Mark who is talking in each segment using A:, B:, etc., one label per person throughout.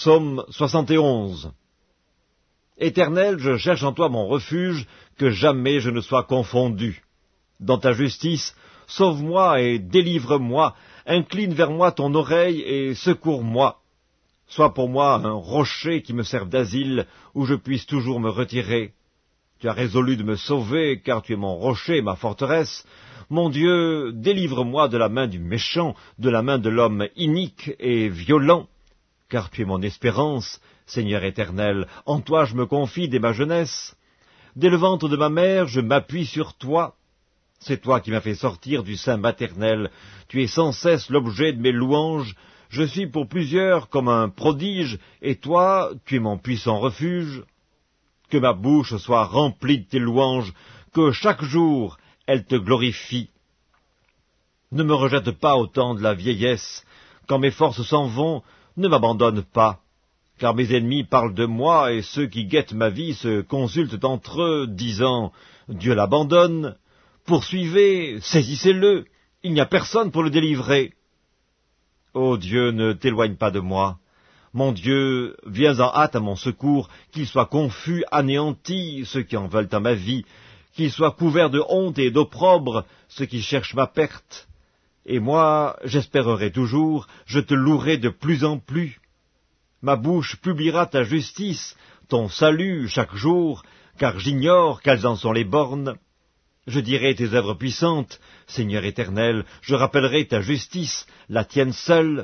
A: Psaume 71. Éternel, je cherche en toi mon refuge, que jamais je ne sois confondu. Dans ta justice, sauve-moi et délivre-moi, incline vers moi ton oreille et secours-moi. Sois pour moi un rocher qui me serve d'asile, où je puisse toujours me retirer. Tu as résolu de me sauver, car tu es mon rocher, ma forteresse. Mon Dieu, délivre-moi de la main du méchant, de la main de l'homme inique et violent. Car tu es mon espérance, Seigneur éternel, en toi je me confie dès ma jeunesse. Dès le ventre de ma mère, je m'appuie sur toi. C'est toi qui m'as fait sortir du sein maternel. Tu es sans cesse l'objet de mes louanges. Je suis pour plusieurs comme un prodige, et toi, tu es mon puissant refuge. Que ma bouche soit remplie de tes louanges, que chaque jour elle te glorifie. Ne me rejette pas au temps de la vieillesse. Quand mes forces s'en vont, ne m'abandonne pas. Car mes ennemis parlent de moi, et ceux qui guettent ma vie se consultent entre eux, disant « Dieu l'abandonne ». Poursuivez, saisissez-le, il n'y a personne pour le délivrer. Ô Dieu, ne t'éloigne pas de moi. Mon Dieu, viens en hâte à mon secours, qu'ils soient confus, anéantis, ceux qui en veulent à ma vie, qu'ils soient couverts de honte et d'opprobre, ceux qui cherchent ma perte. Et moi, j'espérerai toujours, je te louerai de plus en plus. Ma bouche publiera ta justice, ton salut chaque jour, car j'ignore quelles en sont les bornes. Je dirai tes œuvres puissantes, Seigneur éternel, je rappellerai ta justice, la tienne seule.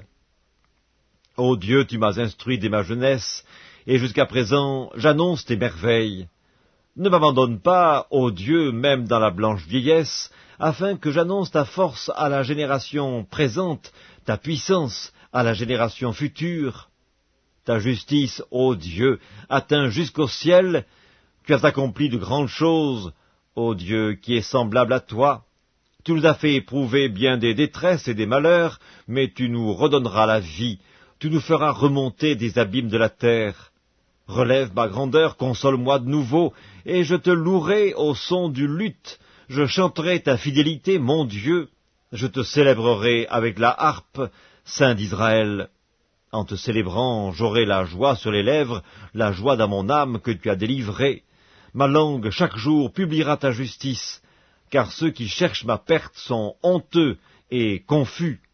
A: Ô Dieu, tu m'as instruit dès ma jeunesse, et jusqu'à présent j'annonce tes merveilles. Ne m'abandonne pas, ô Dieu, même dans la blanche vieillesse, afin que j'annonce ta force à la génération présente, ta puissance à la génération future. Ta justice, ô Dieu, atteint jusqu'au ciel, tu as accompli de grandes choses, ô Dieu, qui est semblable à toi. Tu nous as fait éprouver bien des détresses et des malheurs, mais tu nous redonneras la vie, tu nous feras remonter des abîmes de la terre. Relève ma grandeur, console-moi de nouveau, et je te louerai au son du luth. Je chanterai ta fidélité, mon Dieu. Je te célébrerai avec la harpe, Saint d'Israël. En te célébrant, j'aurai la joie sur les lèvres, la joie dans mon âme que tu as délivrée. Ma langue, chaque jour, publiera ta justice, car ceux qui cherchent ma perte sont honteux et confus.